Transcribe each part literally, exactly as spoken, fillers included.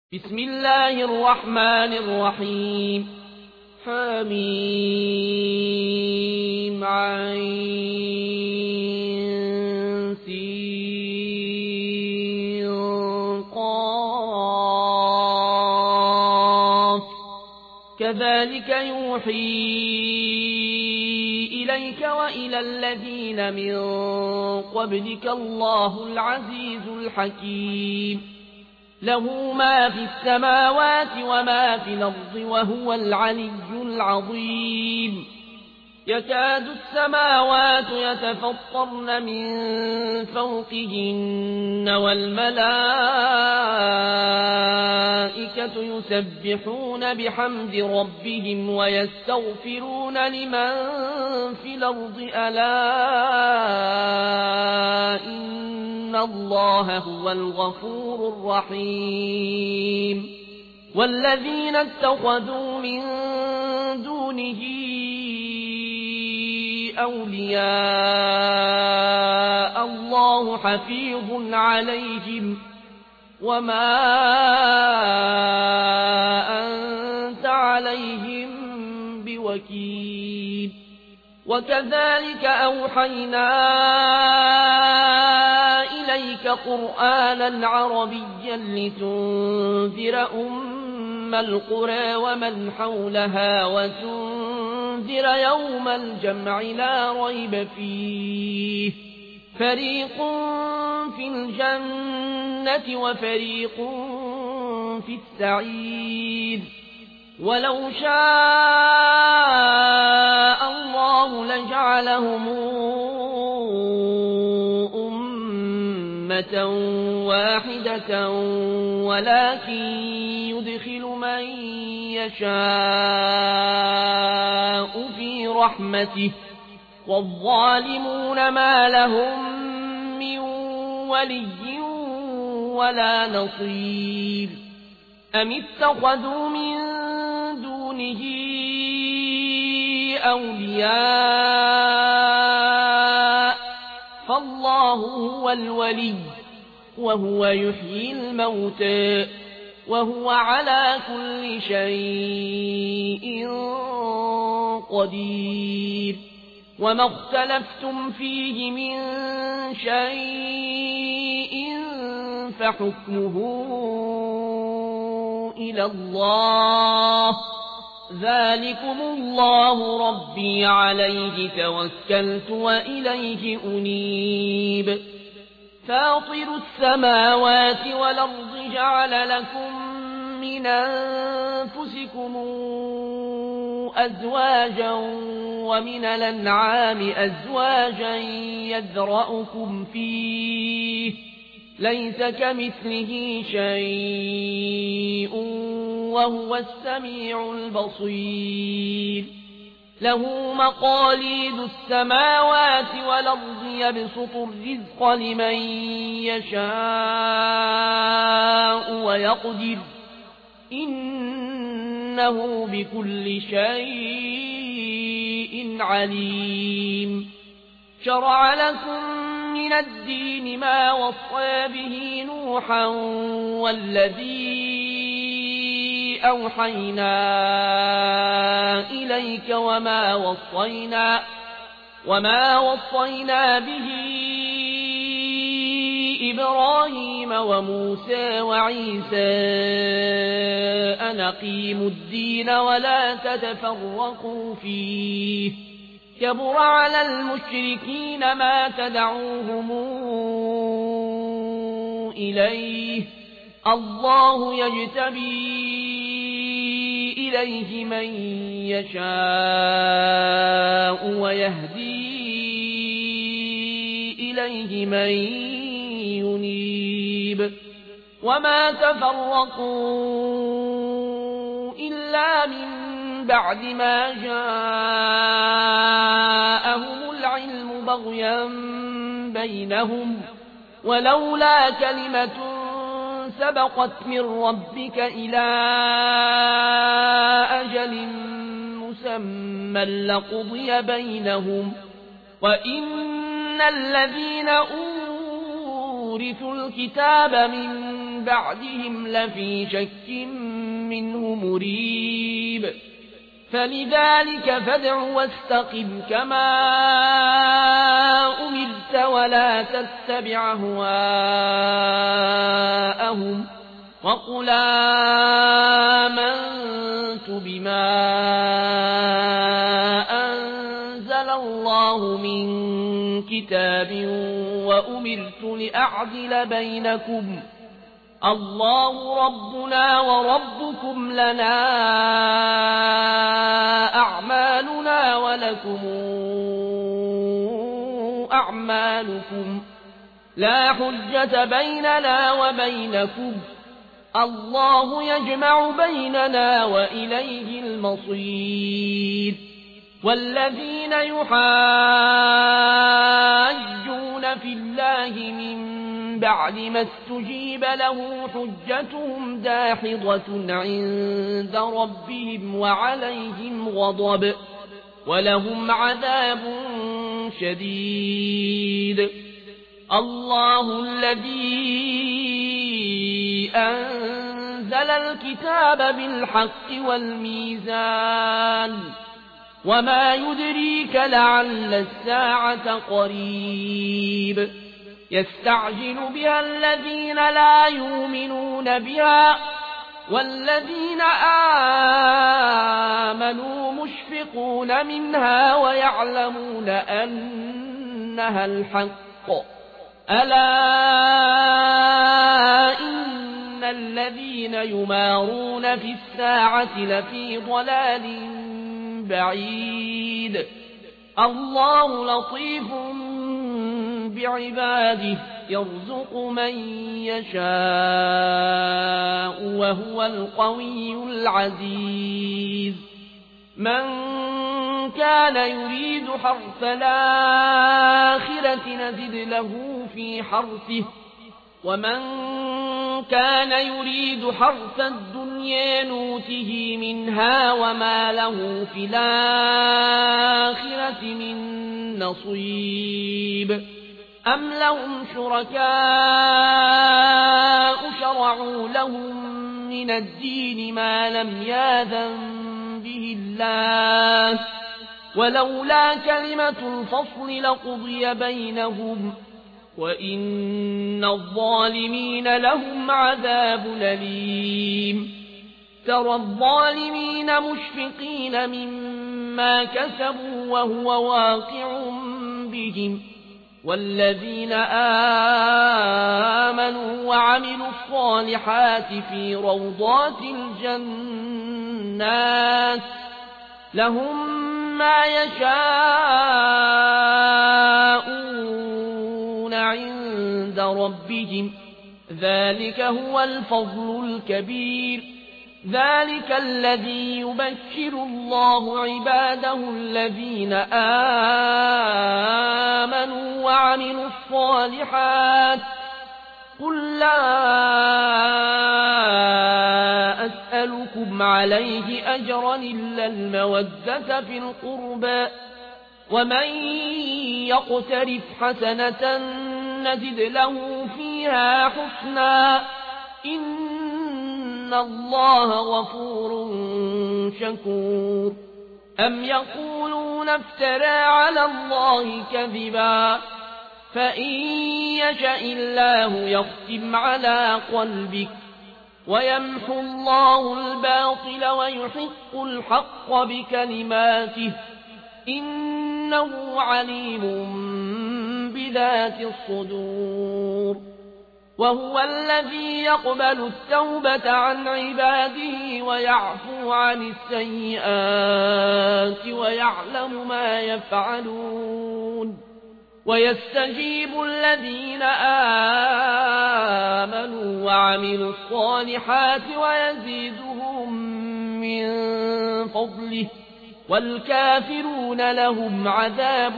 بسم الله الرحمن الرحيم حميم عين سين قاف كذلك يوحي إليك وإلى الذين من قبلك الله العزيز الحكيم له ما في السماوات وما في الأرض وهو العلي العظيم يكاد السماوات يتفطرن من فوقهن والملائكة يسبحون بحمد ربهم ويستغفرون لمن في الأرض ألا إن الله هو الغفور الرحيم والذين اتخذوا من دونه أولياء الله حفيظ عليهم وما أنت عليهم بوكيل وكذلك أوحينا إليك قرآنا عربيا لتنذر أم القرى ومن حولها وتنذر يوم الجمع لا ريب فيه فريق في الجنة وفريق في السعير ولو شاء الله لجعلهم أمة واحدة ولكن يدخل من يشاء في رحمته والظالمون ما لهم من ولي ولا نصير أم اتخذوا من دونه أولياء فالله هو الولي وهو يحيي الموتى وهو على كل شيء قدير وما اختلفتم فيه من شيء فحكمه إلى الله ذلكم الله ربي عليه توكلت وإليه أنيب فاطر السماوات والأرض جعل لكم من أنفسكم أزواجا ومن الأنعام أزواجا يذرأكم فيه ليس كمثله شيء وهو السميع البصير له مقاليد السماوات والأرض يبسط الرزق لمن يشاء ويقدر إنه بكل شيء عليم شرع لكم من الدين ما وصى به نوحا والذي أوحينا إليك وما وصينا وما وصينا به إبراهيم وموسى وعيسى أن أقيموا الدين ولا تتفرقوا فيه كبر على المشركين ما تدعوهم إليه الله يجتبي إليه من يشاء ويهدي إليه من ينيب وما تفرقوا إلا من بعد ما جاءهم العلم بغيا بينهم ولولا كلمة سبقت من ربك إلى أجل مسمى لقضي بينهم وإن الذين أورثوا الكتاب من بعدهم لفي شك منه مريب فلذلك فادع واستقم كما أمرت ولا تتبع أهواءهم وقل آمنت بما أنزل الله من كتاب وأمرت لأعدل بينكم الله ربنا وربكم لنا أعمالنا ولكم أعمالكم لا حجة بيننا وبينكم الله يجمع بيننا وإليه المصير والذين يحاجون في الله من بعد ما استجيب له حجتهم داحضة عند ربهم وعليهم غضب ولهم عذاب شديد الله الذي أنزل الكتاب بالحق والميزان وما يدريك لعل الساعة قريب يستعجل بها الذين لا يؤمنون بها والذين آمنوا مشفقون منها ويعلمون أنها الحق ألا إن الذين يمارون في الساعة لفي ضلال بعيد الله لطيف بعباده يرزق من يشاء وهو القوي العزيز من كان يريد حرث الآخرة نزد له في حرثه ومن كان يريد حرث الدنيا نوته منها وما له في الآخرة من نصيب أم لهم شركاء شرعوا لهم من الدين ما لم يأذن به الله ولولا كلمة الفصل لقضي بينهم وإن الظالمين لهم عذاب أليم ترى الظالمين مشفقين مما كسبوا وهو واقع بهم والذين آمنوا وعملوا الصالحات في روضات الجنات لهم ما يشاءون عند ربهم ذلك هو الفضل الكبير ذلك الذي يبشر الله عباده الذين آمنوا وعملوا الصالحات قل لا أسألكم عليه أجرا إلا المودة في القربى ومن يقترف حسنة نزد له فيها حسنا إن الله غفور شكور أم يقولون افترى على الله كذبا فإن يشاء الله يختم على قلبك ويمحو الله الباطل ويحق الحق بكلماته إنه عليم بذات الصدور وهو الذي يقبل التوبة عن عباده ويعفو عن السيئات ويعلم ما يفعلون ويستجيب الذين آمنوا وعملوا الصالحات ويزيدهم من فضله والكافرون لهم عذاب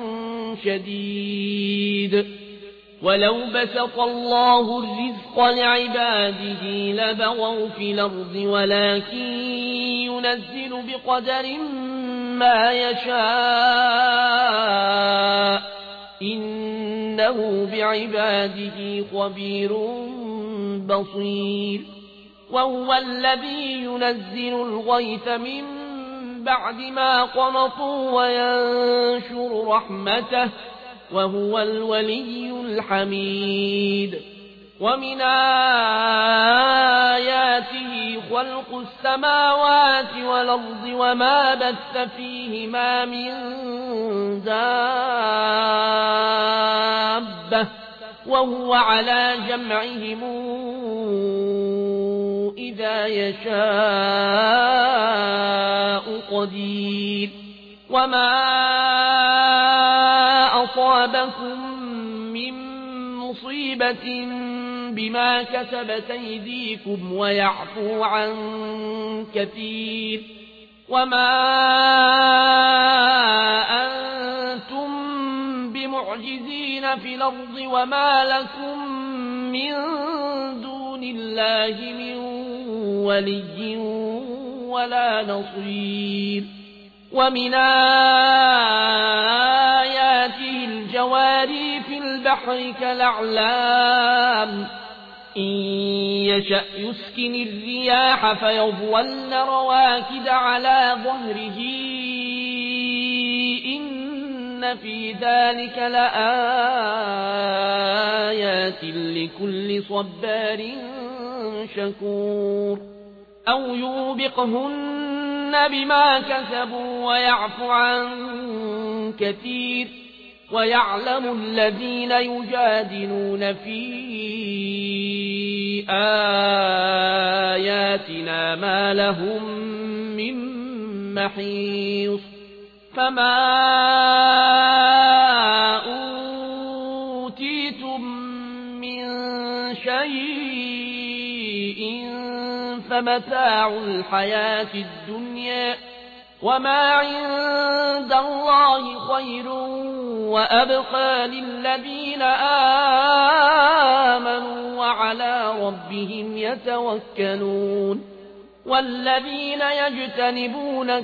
شديد ولو بسط الله الرزق لعباده لبغوا في الأرض ولكن ينزل بقدر ما يشاء إنه بعباده خبير بصير وهو الذي ينزل الغيث من بعد ما قنطوا وينشر رحمته وهو الولي الحميد ومن آياته خلق السماوات والأرض وما بث فيهما من دابة وهو على جمعهم إذا يشاء قدير وما أصابكم من مصيبة بما كسبت أيديكم ويعفو عن كثير وما أنتم بمعجزين في الأرض وما لكم من دون الله من ولي ولا نصير ومن آياته الجواري في البحر كالأعلام إن يشأ يسكن الرياح فيظلن رواكد على ظهره إن في ذلك لآيات لكل صبار شكور أو يوبقهن بما كسبوا ويعفو عن كثير ويعلم الذين يجادلون في آياتنا ما لهم من محيص فما أوتيتم من شيء فمتاع الحياة الدنيا وما عند الله خير وأبقى للذين آمنوا وعلى ربهم يتوكلون والذين يجتنبون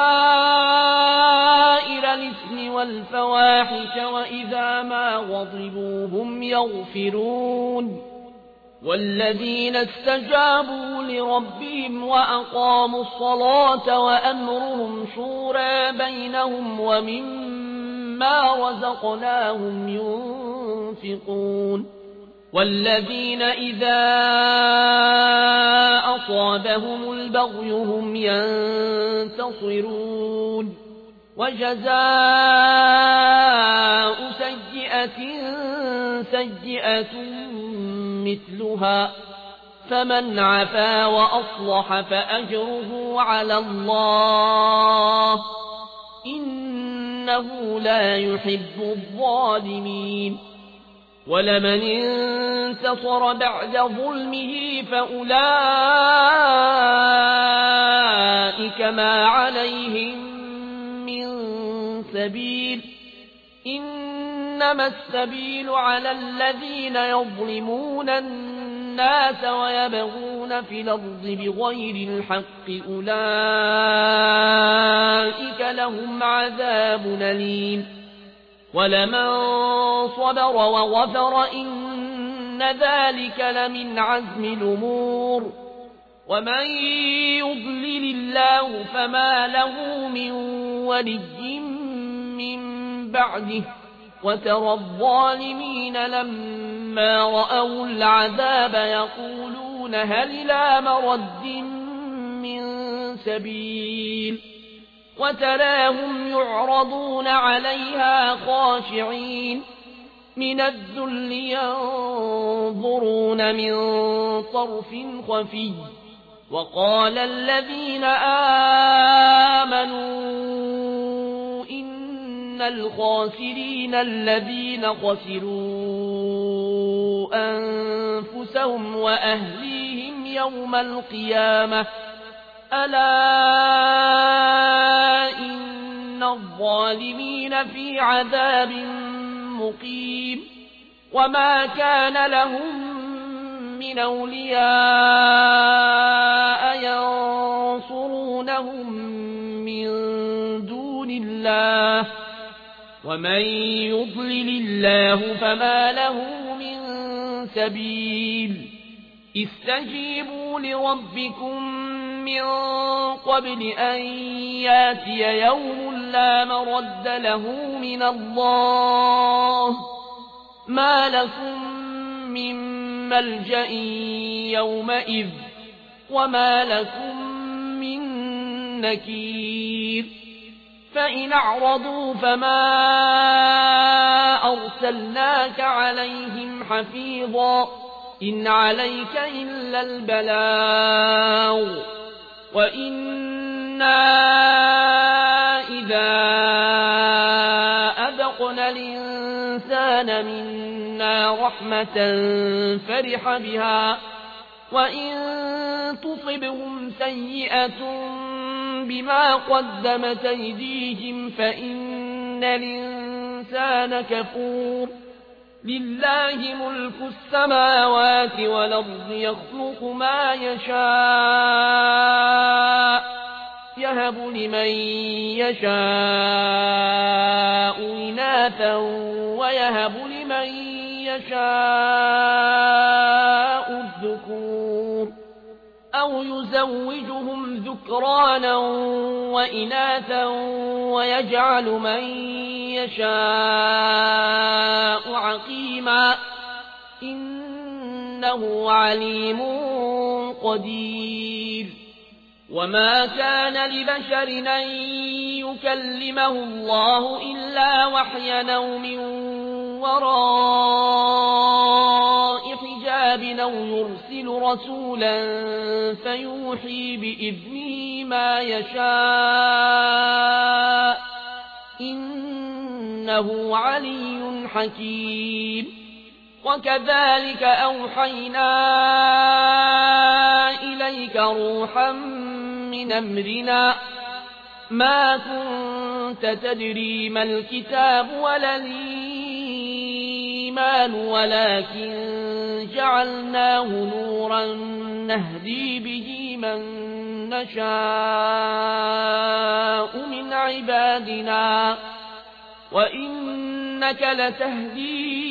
كبائر الإثم والفواحش وإذا ما غضبوا هم يغفرون والذين استجابوا لربهم وأقاموا الصلاة وأمرهم شورى بينهم ومما رزقناهم ينفقون والذين إذا أصابهم البغي هم ينتصرون وجزاء سيئة سيئة مثلها فمن عفا وأصلح فأجره على الله إنه لا يحب الظالمين ولمن انتصر بعد ظلمه فأولئك ما عليهم من سبيل إنما السبيل على الذين يظلمون الناس ويبغون في الأرض بغير الحق أولئك لهم عذاب أليم ولمن صبر وغفر إن ذلك لمن عزم الأمور ومن يضلل الله فما له من ولي من بعده وترى الظالمين لما رأوا العذاب يقولون هل إلى مرد من سبيل وتراهم يعرضون عليها خاشعين من الذل ينظرون من طرف خفي وقال الذين آمنوا إن الخاسرين الذين خسروا أنفسهم وأهليهم يوم القيامة ألا إن الظالمين في عذاب مقيم وما كان لهم من أولياء ينصرونهم من دون الله ومن يضلل الله فما له من سبيل استجيبوا لربكم من قبل أن ياتي يوم لا مرد له من الله ما لكم من ملجأ يومئذ وما لكم من نكير فإن أعرضوا فما أرسلناك عليهم حفيظا إن عليك إلا البلاغ وإنا إذا أذقنا الإنسان منا رحمة فرح بها وإن تصبهم سيئة بما قدمت أيديهم فإن الإنسان كفور لله ملك السماوات والأرض يخلق ما يشاء يهب لمن يشاء إناثا ويهب لمن يشاء الذكور أو يزوجهم ذكرانا وإناثا ويجعل من يشاء عقيما إنه عليم قدير وما كان لبشر أن يكلمه الله إلا وحيا أو من وراء حجاب أو يرسل رسولا فيوحي بإذنه ما يشاء إنه علي حكيم وكذلك أوحينا إليك روحا من أمرنا ما كنت تدري ما الكتاب ولا الإيمان ولكن جعلناه نورا نهدي به من نشاء من عبادنا وإنك لتهدي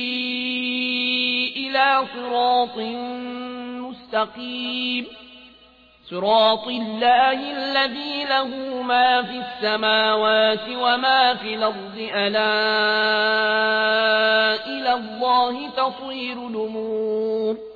إلى صراط مستقيم صراط الله الذي له ما في السماوات وما في الأرض ألا إلى الله تصير الأمور